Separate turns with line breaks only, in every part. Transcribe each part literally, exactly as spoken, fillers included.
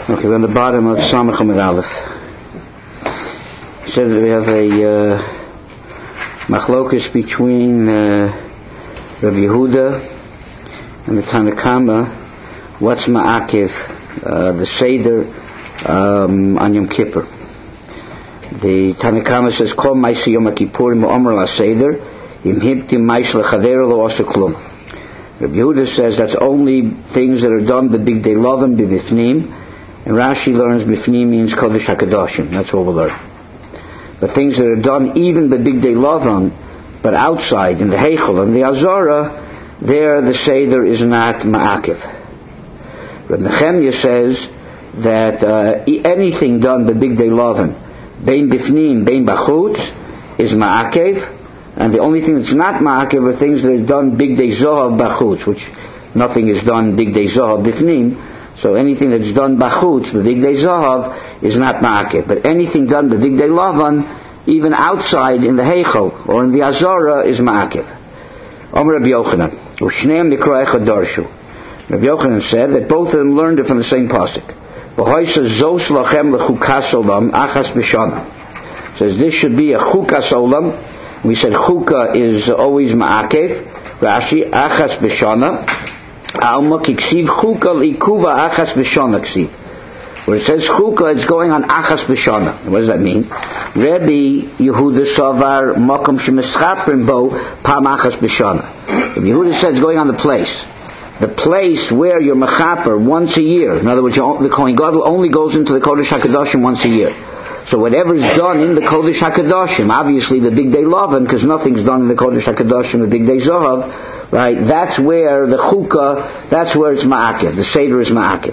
Okay, we're on the bottom of Samach Amud Aleph. It says that we have a uh, machlokus between uh, Rabbi Yehuda and the Tanna Kama. What's ma'akev, uh, the Seder um, on Yom Kippur? The Tanna Kama says, Kol ma'isi Yom Kippur me'omer la-Seder im hibtim ma'is lechaveru lo asa klum. Rabbi Yehuda says that's only things that are done b'big day loven b'bifnim. And Rashi learns Bifnim means Kodesh HaKadoshim. That's what we'll learn. The things that are done even the big day Lavan, but outside, in the Heichel and the Azara, there the Seder is not Ma'akev. Reb Nechemya says that uh, anything done the big day Lavan, Bein Bifnim, Bein Bachutz, is Ma'akev. And the only thing that's not Ma'akev are things that are done big day Zohav Bachutz, which nothing is done big day Zohav Bifnim. So anything that's done bachutz, the big day zahav, is not ma'akev. But anything done the big day lavan, even outside in the heichel or in the azara, is ma'akev. Omer Rabbi Yochanan, u'shneim nikra echad darshu. Rabbi Yochanan said that both of them learned it from the same pasuk. V'hoisa zos lachem lechukas olam achas b'shana. Says this should be a chukas olam. We said chuka is always ma'akev. Rashi achas b'shana. Alma kiksiv chuka likuva achas b'shana ksiv. Where it says chuka, it's going on achas b'shana. What does that mean? Rabbi Yehuda savar makom shemeschaprim bo pam achas b'shana. Rabbi Yehuda says it's going on the place. The place where you're mechaper once a year. In other words, the Kohen Gadol only goes into the Kodesh HaKadoshim once a year. So whatever's done in the Kodesh HaKadoshim, obviously the big day Lavan, because nothing's done in the Kodesh HaKadoshim, the big day Zohav, right? That's where the Chukah, that's where it's Ma'akev. The Seder is Ma'akev.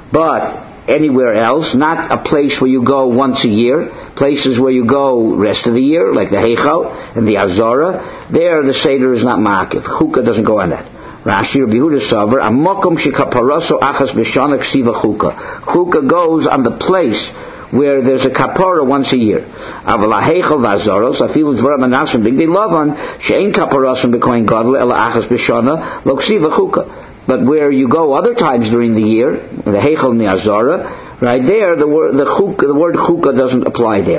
But anywhere else, not a place where you go once a year, places where you go rest of the year, like the Heichal and the Azara, there the Seder is not Ma'akev. Chukah doesn't go on that. Rashi, Rabbi Yehuda Savar, Amokom shekaparaso achas b'shana ksiva Chukah. Chukah goes on the place where there's a kapara once a year. Aval ha'heichel v'azaros afilu dvarim anasim big day lavan she'ein kaparasim b'kohen gadol ela achas b'shana lo ksiva Chukah. But where you go other times during the year, the heichel and the azara, right there, the word the chukah, the word chukah doesn't apply there.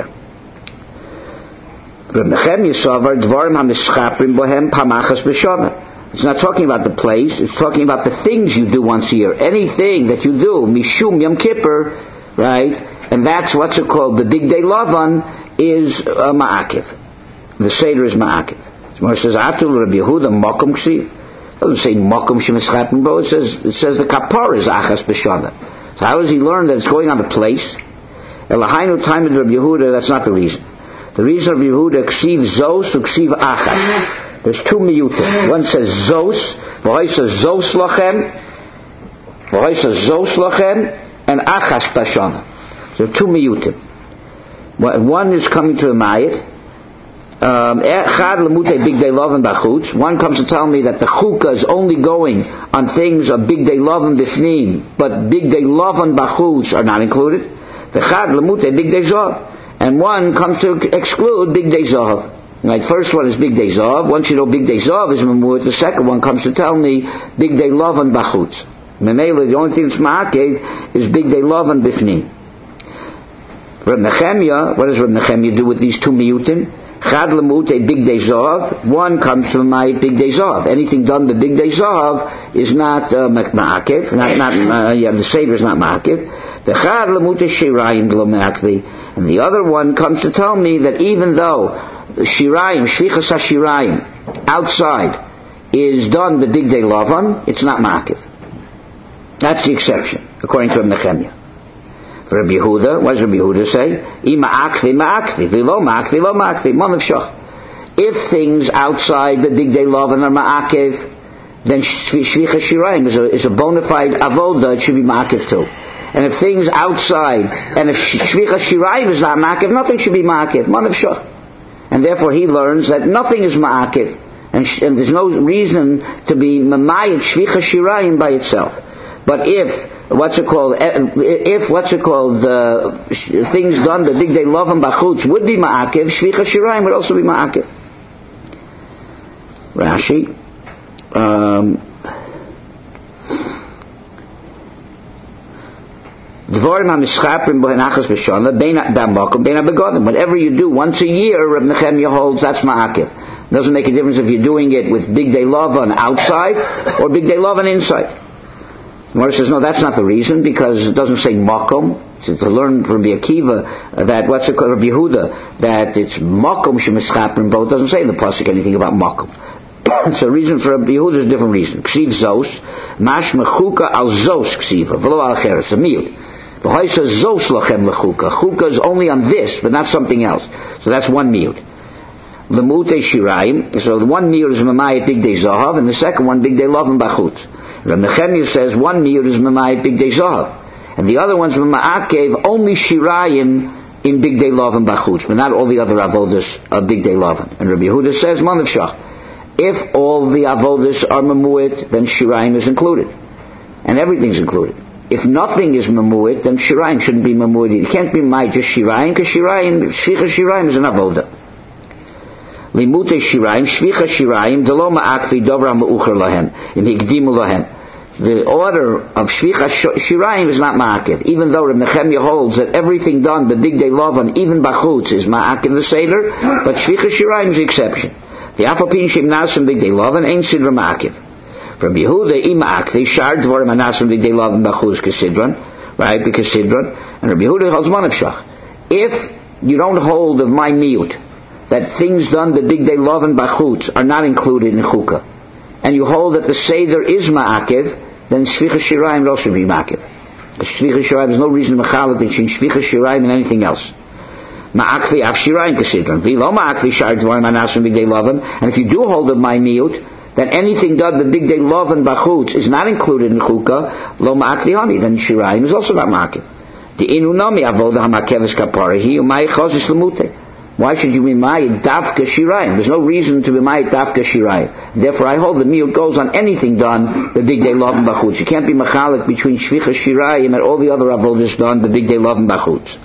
Reb Nechemya Savar dvarim hamischaprim bohem pamachas b'shana. It's not talking about the place, it's talking about the things you do once a year. Anything that you do, Mishum Yom Kippur, right? And that's what's it called. The big day Lavan is uh, Ma'akev. The Seder is Ma'akev. It says, Atul Rabbi Yehuda Mokum Ksiv. It doesn't say Mokum Shemeschapim Bo. It says, it says the Kapar is Achas B'Shana. So how does he learn that it's going on the place? Elahainu time of Rabbi Yehuda, that's not the reason. The reason of Rabbi Yehuda, Ksiv Zos or Ksiv Achas. There's two miyutim. One says Zos, V'hoi says Zos Lachem, V'hoi says Zos Lachem, and Achas B'Shana. So two miyutim. One is coming to a mayit. Echad lemutei big day love and bachutz. One comes to tell me that the chukah is only going on things of big day love and bifnim, but big day love and bachutz are not included. The chad lemutei big day zav, and one comes to exclude big day zav. Right, first one is big day zav. Once you know big day zav is memut, the second one comes to tell me big day love and bachutz. Memela, the only thing that's ma'akev is big day love and bifnim. Reb Nechemya, what does Reb Nechemya do with these two miyutim? Chad lemut a big day zav. One comes from my big day zav. Anything done the big day zav is not uh, ma'akev. Not not uh, yeah, the seder is not ma'akev. The chad lemut a shirayim lo ma'akli. And the other one comes to tell me that even though the shirayim, shlichas hashirayim, outside is done the big day lavan, it's not ma'akev. That's the exception, according to Reb Nechemya. For Rabbi Yehuda, what does Rabbi Yehuda say? Ima akvi ma'akvi, v'lo ma'akvi, lo ma'akvi, manav shach. If things outside the big day lavan are ma'akev, then shvicha shirayim is a, is a bona fide avoda, it should be ma'akev too. And if things outside, and if shvicha shirayim is not ma'akev, nothing should be ma'akev, manav shach. And therefore he learns that nothing is ma'akev, and, sh- and there's no reason to be mamayit shvicha shirayim by itself. But if what's it called? If what's it called? Uh, things done the big day love and bachutz would be ma'akev, shvicha shirayim would also be ma'akev. Rashi. Um, Whatever you do once a year, Reb Nechemia holds that's ma'akiv. It doesn't make a difference if you're doing it with Big Day Lavan outside or Big Day Lavan inside. Gemara says, no, that's not the reason, because it doesn't say makom. To, to learn from Rabbi Akiva uh, that, what's it called, Rabbi Yehuda, that it's makom shemischaper, but it doesn't say in the pasuk anything about makom. So the reason for Rabbi Yehuda is a different reason. Ksiv zos, mash mechuka al zos ksiva, v'lo al cheres, a miut. V'hoi says zos lachem lechuka. Chuka is only on this, but not something else. So that's one miut. Lemute shirayim, so the one miut is mamayit big day zahav, and the second one big day lavan bachut. Reb Nechemia says one miut is mamayit big day zahav, and the other one's ma'akev only shirayim in big day lavan bachut, but not all the other avodas are big day lavan. And Rabbi Yehuda says manav shach. If all the avodas are memuit, then shirayim is included, and everything's included. If nothing is memuit, then shirayim shouldn't be memuit. It can't be my just shirayim, because shirayim, shvicha shirayim is an avoda. Limute shirayim, shvicha shirayim, delo ma'akvi dovra ma'ucher lahem, im higdimu lahem. The order of shvicha shirayim is not ma'akiv, even though Reb Nechemia holds that everything done, the big day lavan, even bachutz, is ma'akiv the seder, but shvicha shirayim is the exception. The afalpin shem nasim big day lavan ain't sidra ma'akiv. From Yehuda, imak, they shard dvorim anasim big day lavan bachutz kesidron, right, because sidron, and Rabbi Yehuda holds manav shach. If you don't hold of my miut, that things done the big day lavan bachutz are not included in chukah, and you hold that the seder is ma'akiv, then shvicha shirayim also be ma'akiv. Shvicha shirayim, there's no reason to mechalek between shvicha shirayim and anything else. Ma'akvi af shirayim kesidron. V'lo ma'akvi shard dvorim anasim big day lavan. And if you do hold of my miut, then anything done the big day lavan bachutz is not included in chukah, lo ma'akvi hani, then shirayim is also not ma'akiv. The inu nami avoda ha'makeves kapara hi umay chosis lemute. Why should you be ma'id dafka shirayim? There's no reason to be ma'id dafka shirayim. Therefore, I hold the miut goes on anything done the big day lavan bachutz. You can't be mechalek between shvicha shirayim and all the other avodas done the big day lavan bachutz.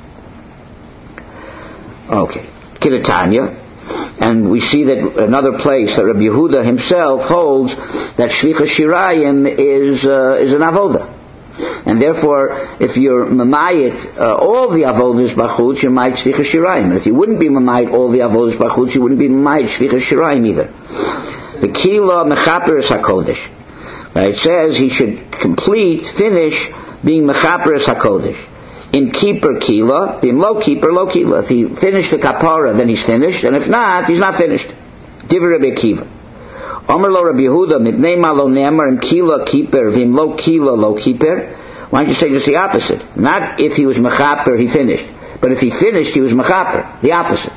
Okay, Kiratanya, and we see that another place that Rabbi Yehuda himself holds that shvicha shirayim is uh, is an avoda. And therefore, if you're mamayit uh, all the avodas bachutz, you're mamayit shvicha shirayim. And if you wouldn't be mamayit all the avodas bachutz, you wouldn't be mamayit shvicha shirayim either. The kila mechaper is hakodesh. Right? It says he should complete, finish being mechaper is hakodesh. In keeper kila, in low keeper, low kila. If he finished the kapara, then he's finished, and if not, he's not finished. Divrei Rabbi Akiva. Omer lo Rabbi Yehuda, mipnei ma lo ne'amar im kila keeper, v'im lo kila lo keeper. Why don't you say just the opposite? Not if he was mechaper, he finished. But if he finished, he was mechaper. The opposite.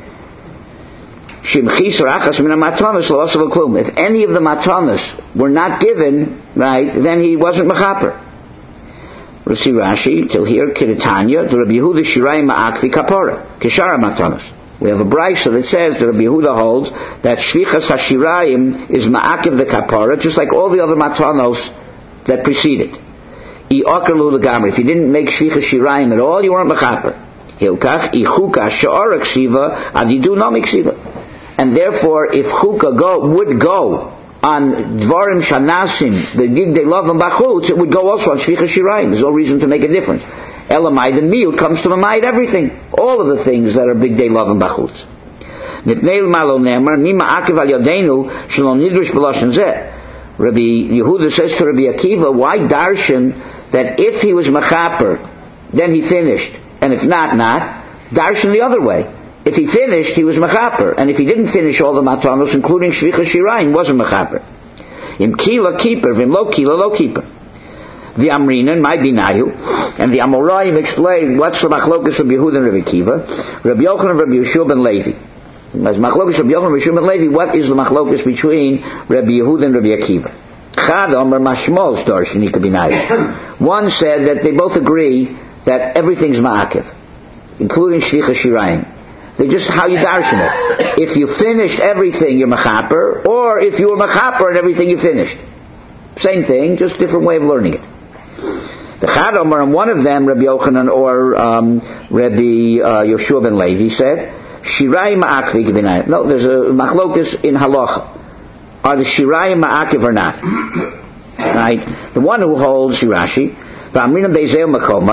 If any of the matanos were not given, right, then he wasn't mechaper. We'll see Rashi till here. Kiratanya, the Rabbi Yehuda shirayim ma'akvi kapora kishara matanos. We have a brayso that says that Rabbi Yehuda holds that shvichas hashirayim is ma'akiv the kapora, just like all the other matanos that preceded. If you didn't make shvichas shirayim at all, you weren't mechaper. Hilkach ichuka she'ara ksiva adidu nami ksiva. And therefore, if chukah go would go on dvarim shanasim, the gig they love and bachutz, it would go also on shvicha shirayim. There's no reason to make a difference. Elamai, the miut comes to mamayit everything, all of the things that are big day love and bachutz. Mipnei malo nemer mima akiv al yodenu shalom nidrish b'loshen zeh. Rabbi Yehuda says to Rabbi Akiva, why darshan that if he was mechaper, then he finished, and if not, not darshan the other way. If he finished, he was mechaper. And if he didn't finish all the matanos, including shvicha shirayim, wasn't mechaper. Im kila keeper, vim lo kila lo keeper. The Amrinan, my binayu, and the Amoraim explain what's the machlokas of Yehuda and Rabbi Akiva. Rabbi Yochanan and Rabbi Yeshua ben Levi. As machlokas of Yochanan and Rabbi Yeshua ben Levi, what is the machlokas between Rabbi Yehuda and Rabbi Akiva? Chad Omer Mashmol Starshanika binayu. One said that they both agree that everything's ma'akiv, including shvicha shirayim. They just how you darshan it. If you finished everything, you're mechaper, or if you were mechaper and everything you finished. Same thing, just different way of learning it. The Chad Omer, and one of them, Rabbi Yochanan or um, Rabbi uh, Yeshua ben Levi said, Shirayim ma'akvi g'vinayim. No, there's a machlokas in halacha. Are the Shirayim ma'akiv or not? Right? The one who holds Shirashi, V'amrinam be'zeu makoman,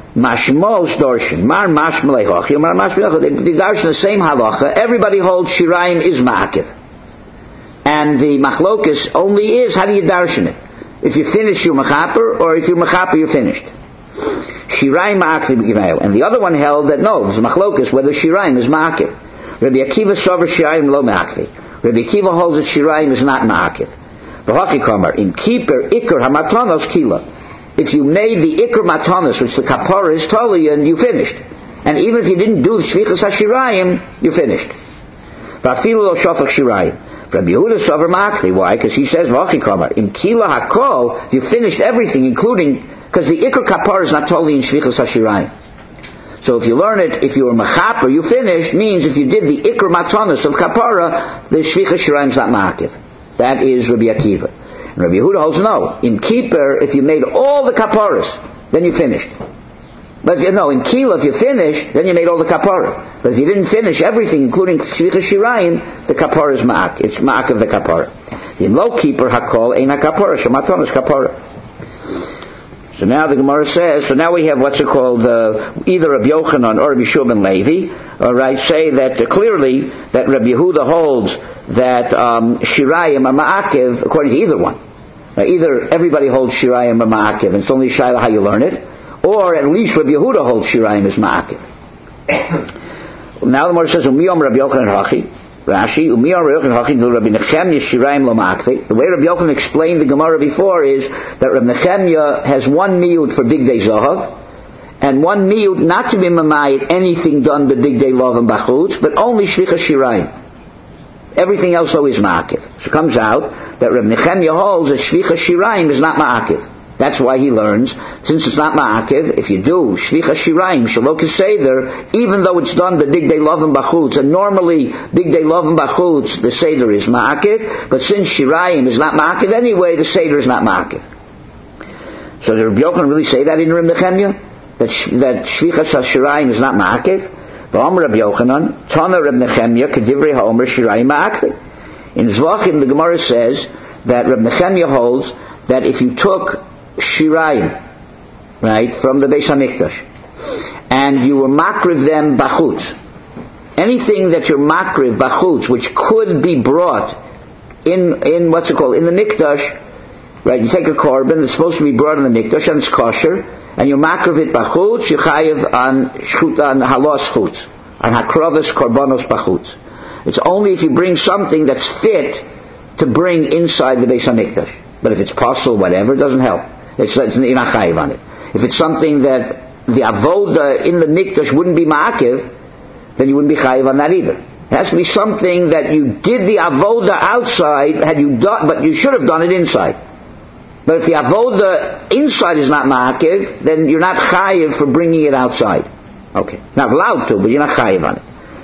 Mashmos Dorshin, Mar Mashmalei Hochi, Mar Mashmalei Hochi, they darshan the same halacha. Everybody holds Shirayim is Ma'akiv. And the Machlokes only is, how do you darshan it? If you finish, you're Mechaper, or if you're Mechaper, you're finished. Shirayim Ma'akiv B'Gimayel. And the other one held that no, there's Machlokes, whether Shirayim is Ma'akiv. Rabbi Akiva Sover Shirayim Lo Ma'akiv. Rabbi Akiva holds that Shirayim is not Ma'akiv. V'Hochi Kamar, in Keeper, Iker HaMatanos Kila. If you made the Iker Matanos, which the Kapara is Tolian, you finished. And even if you didn't do Shvichas HaShirayim, you finished. V'afilu lo Shofach Shirayim. Rabbi Yehuda Sover Ma'akiv. Why? Because he says, V'Hochi Kamar, in Kila HaKol, you finished everything, including, because the Iker Kapara is not Tolian Shvichas HaShirayim. So if you learn it, if you were Mechaper, you finished, means if you did the Iker Matanos of Kapara, the Shvichas HaShirayim is not Ma'akiv. That is Rabbi Akiva. And Rabbi Yehuda holds no. In Kippur, if you made all the Kaparas, then you finished. But you know, in Kila, if you finished, then you made all the Kapara. But if you didn't finish everything, including Shvichas Shirayim, the Kapara is Ma'ak. It's Ma'ak of the Kapara. In low Kippur, Hakol, Ein HaKapara, Shematonos Kapara. So now the Gemara says, so now we have what's it called, uh, either Rabbi Yochanan or Rabbi Shua ben Levi, all right, say that uh, clearly that Rabbi Yehuda holds that um, Shirayim are Ma'akiv, according to either one. Uh, either everybody holds Shirayim are Ma'akiv, and it's only Shaila how you learn it, or at least Rabbi Yehuda holds Shirayim is Ma'akiv. Now the Gemara says, Umiyom Rabbi Yochanan Hachi, Rashi, Umiyom Rabbi Yochanan Hachi, Rabbi Nechemya Shirayim lo Ma'akiv. The way Rabbi Yochanan explained the Gemara before is that Rabbi Nechemya has one miyut for Big Day Zahav, and one miyut not to be mamayit anything done by Big Day Lov and Bachutz, but only Shvichas Shirayim. Everything else though is Ma'akiv. So it comes out that Rabbi Nechemya holds that Shvichas Shirayim is not Ma'akiv. That's why he learns, since it's not Ma'akiv, if you do Shvichas Shirayim, Shalok Seder, even though it's done by Big Day Lov and Bachutz, and normally Big Day Lov and Bachutz, the Seder is Ma'akiv, but since Shirayim is not Ma'akiv anyway, the Seder is not Ma'akiv. So did Rabbi Yochanan really say that in Rabbi Nechemya? That, that Shvichas Shirayim is not Ma'akiv? V'Omer Rabbi Yochanan, Tana Rabbi Nechemya, Kedivrei HaOmer Shirayim Ma'akiv. In Zvachim, the Gemara says that Rabbi Nechemya holds that if you took Shirayim, right, from the Beis HaMikdash, and you were makriv them bachutz, anything that you're makriv bachutz, which could be brought in, in what's it called, in the Mikdash, right, you take a korban that's supposed to be brought in the Mikdash, and it's kosher, and you makriv it bachutz, you chayiv on shchut, on halos chutz, on hakrovas korbanos bachutz. It's only if you bring something that's fit to bring inside the Beis HaMikdash. But if it's possible, whatever, it doesn't help. It's, it's you're not chayiv on it. If it's something that the avoda in the mikdash wouldn't be ma'akiv, then you wouldn't be chayiv on that either. It has to be something that you did the avoda outside, had you done, but you should have done it inside. But if the avoda inside is not ma'akiv, then you're not chayiv for bringing it outside. Okay, not allowed to, but you're not chayiv on it.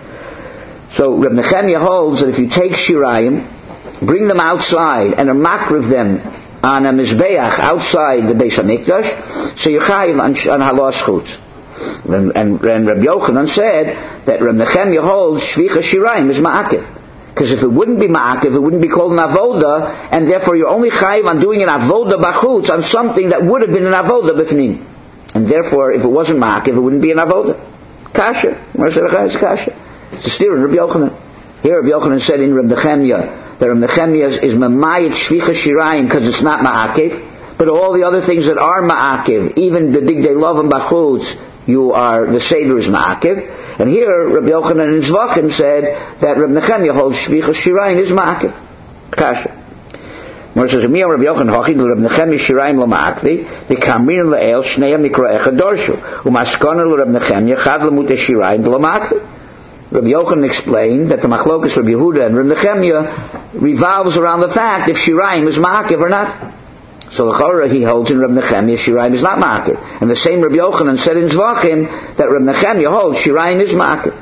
So Reb Nechemya holds that if you take shirayim, bring them outside and are makriv them on a mizbeach outside the Beis HaMikdash, so you're chayiv on, on halos chutz. And, and, and Rabbi Yochanan said that Reb Nechemya holds shvicha shirayim is ma'akiv. Because if it wouldn't be ma'akiv, it wouldn't be called an avoda, and therefore you're only chayiv on doing an avoda bachutz on something that would have been an avoda b'fnim. And therefore, if it wasn't ma'akiv, it wouldn't be an avoda. Kasha. It's kasha. It's a steer in Rabbi Yochanan. Here Rabbi Yochanan said in Reb Nechemya that Reb Nechemya is mamayit shvicha shirayim because it's not ma'akiv, but all the other things that are ma'akiv, even the big day love and bachutz, you are, the seder is ma'akiv. And here Rabbi Yochanan in Zvachim said that Reb Nechemya holds shvicha shirayim is ma'akiv. Kasha. Where it says, "Mi Rabbi Yochanan hachid Reb Nechemya shirayim lo ma'akli, the kamin le'el shnei mikra echad dorshu, u'maskona Reb Nechemya chad lemut shirayim lo ma'akli." Rabbi Yochanan explained that the machlokas Rabbi Yehuda and Reb Nechemya revolves around the fact if shirayim is ma'akiv or not. So the Chorah he holds in Reb Nechemya shirayim is not ma'akiv, and the same Rabbi Yochanan said in Zvachim that Reb Nechemya holds shirayim is ma'akiv.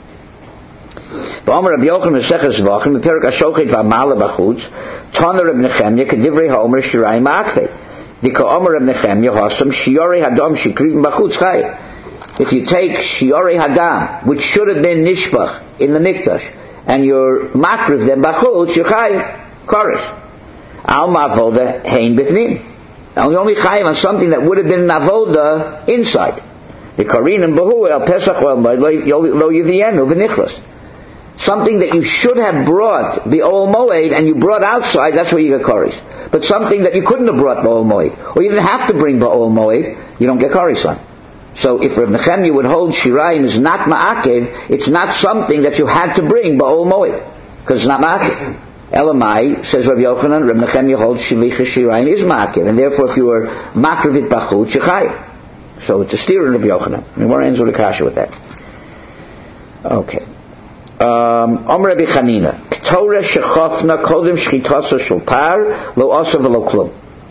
Ba'omer Rabbi Yochanan Mesechus Zvachim the Perik Ashochet v'Amala b'chutz Tana Reb Nechemya kedivrei ha'omer shirayim ma'akiv. Dika Omer Reb Nechemya hasam shiorei hadam shikrivim b'chutz chayiv. If you take shiorei hadam, which should have been nishbach in the mikdash, and you're makriv them b'chutz, you're chayiv chorus. Al ma'avoda hein b'fnim. Now you're only chayiv on something that would have been an avoda inside. The Karinim Bahu El Pesach Lo Yuvienu V'Nichlas. Something that you should have brought the Ol Moed and you brought outside, that's where you get kares. But something that you couldn't have brought Ba'ol Moed, or you didn't have to bring Ba'ol Moed, you don't get kares on. So if Reb Nechemya would hold Shirayim is not Ma'akev, it's not something that you had to bring Ba'ol Moed, because it's not Ma'akev. Elamai, says Reb Yochanan, Reb Nechemya holds Shilicha Shirayim is Ma'akev, and therefore if you were Makrivit Bachut, Shechayim. So it's a steer in Reb Yochanan. I mean, what ends with a kasha with that? Okay. Um, Om Rabbi Chanina, K'torah shechofna kodem shchitasa shel par lo asa v'lo klum.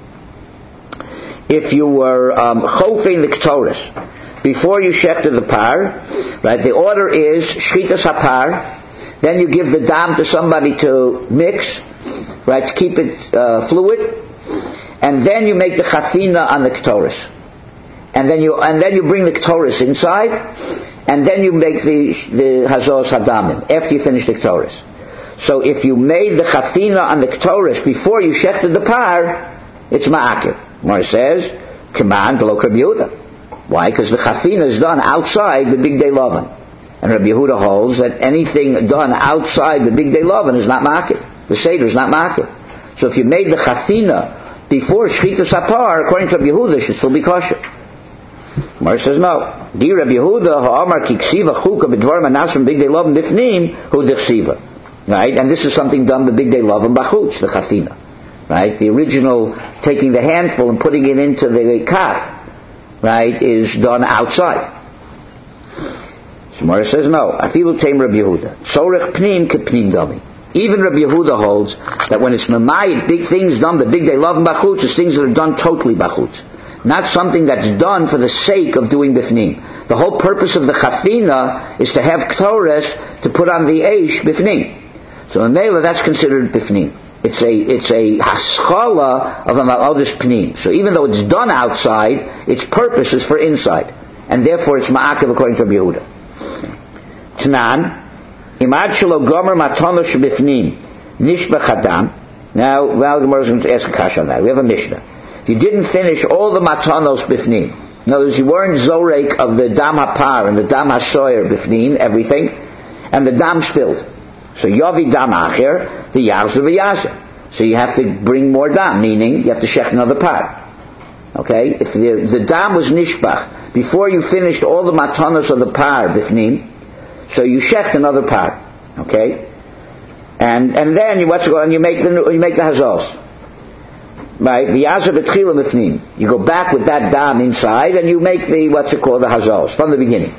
If you were um, chofing the K'torahs before you shechted the par, right? The order is shchitas hapar. Then you give the dam to somebody to mix, right? To keep it uh, fluid, and then you make the chafina on the K'torahs, and then you and then you bring the K'torahs inside. And then you make the the hazos hadamim after you finish the K'torahs. So if you made the chafina on the K'torahs before you shechted the par, it's ma'akev. Mar says, command lo Rabbi Yehuda. Why? Because the chafina is done outside the big day loven, and Rabbi Yehuda holds that anything done outside the big day loven is not ma'akev. The seder is not ma'akev. So if you made the chafina before shchitas hapar, according to Rabbi Yehuda, it should still be kosher. Mar says no. Di Rabbi Yehuda ha'amar ki ksiva chuka b'dvar manasrim big day lovin bifnim hu dechsiva. Right, and this is something done the big day lovin bachutz, the chafina. Right, the original taking the handful and putting it into the kaf, right, is done outside. So Mar says no. Afilu teim Rabbi Yehuda sorech pnim ke pnim dami. Even Rabbi Yehuda holds that when it's mamayit, big things done the big day lovin bachutz, it's things that are done totally bachutz. Not something that's done for the sake of doing bifnim. The whole purpose of the chafina is to have k'torahs to put on the eish bifnim. So in Mela, that's considered bifnim. It's a it's a haschala of a ma'odis pnim. So even though it's done outside, its purpose is for inside, and therefore it's ma'akev according to Rabbi Yehuda. Tanan imad shelo gomer matono shebifnim nishbach hadam. Now, now the Gemara is going to ask a kasha on that. We have a mishnah. You didn't finish all the matanos bifnim. In other words, you weren't zorek of the dam hapar and the dam hashoyer bifnim, everything, and the dam spilled. So yavi dam acher, the yavzu v'yaza. So you have to bring more dam, meaning you have to shech another par. Okay? If the, the dam was nishbach, before you finished all the matanos of the par bifnim, so you shech another par. Okay? And and then you what's going? You make the you make the hazos. Right, the yaza betchila b'fnim. You go back with that dam inside, and you make the what's it called the hazos from the beginning.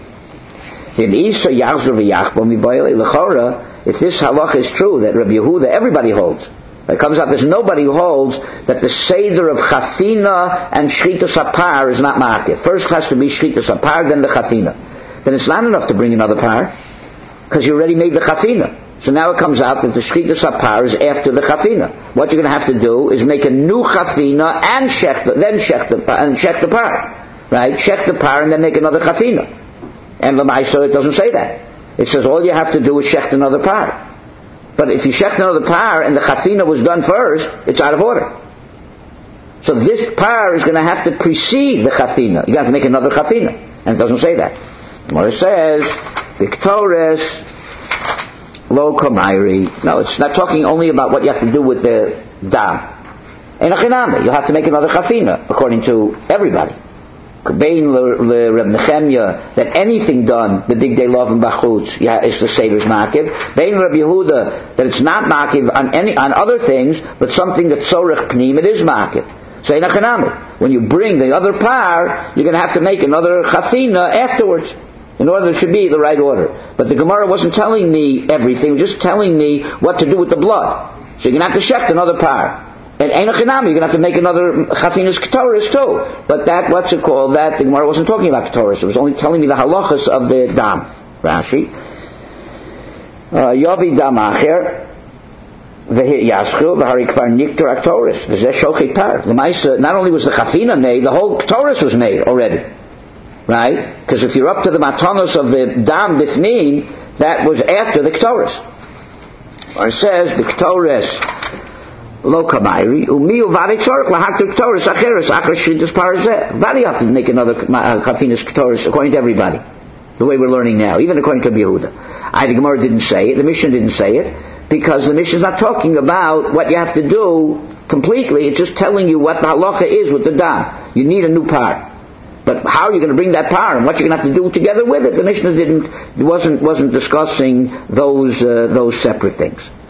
If this halacha is true that Rabbi Yehuda everybody holds, it comes out there's nobody who holds that the seder of chafina and shchitas hapar is not ma'akev. First has to be shchitas hapar, then the chafina. Then it's not enough to bring another par because you already made the chafina. So now it comes out that the shchitas hapar is after the chafina. What you're going to have to do is make a new chafina and shech the, then shech the and shech the par, right? Shech the par and then make another chafina. And l'maisa it doesn't say that. It says all you have to do is shech another par. But if you shech another par and the chafina was done first, it's out of order. So this par is going to have to precede the chafina. You have to make another chafina, and it doesn't say that. What it says, Victorious. Lo kamairi. No, it's not talking only about what you have to do with the dam. In a chinami, you have to make another chafina, according to everybody. Bein le Reb Nechemya, that anything done, the big day love and bachutz, yeah, is the seder's makiv. Bein Reb Yehuda, that it's not makiv on any on other things, but something that's sorech pnim, it is makiv. So in a chinami, when you bring the other par, you're going to have to make another chafina afterwards. In order it should be the right order. But the Gemara wasn't telling me everything, just telling me what to do with the blood. So you're going to have to shech another par. And Ein Achinami, you're going to have to make another Chafinas Ketoris too. But that, what's it called? That, the Gemara wasn't talking about Ketoris. It was only telling me the halachas of the dam. Rashi. Yavi dam acher. V'yaschu v'hari kvar niktar Ketoris. V'zeh shochei par. Not only was the Chafina made, the whole Ketoris was made already. Right? Because if you're up to the matanos of the dam bifnim, that was after the Ketoris. Or it says, the Ketoris, Lo kamayri, umi uvari tzorich lahaktir k'toris acheres achar shidus parazeh. Vari have to make another chafinas k'toris according to everybody. The way we're learning now, even according to Yehuda. I, the Gemara didn't say it, the Mishnah didn't say it, because the Mishnah is not talking about what you have to do completely, it's just telling you what the halacha is with the dam. You need a new par. But how are you going to bring that par, and what you're going to have to do together with it? The Mishnah didn't, wasn't, wasn't discussing those, uh, those separate things.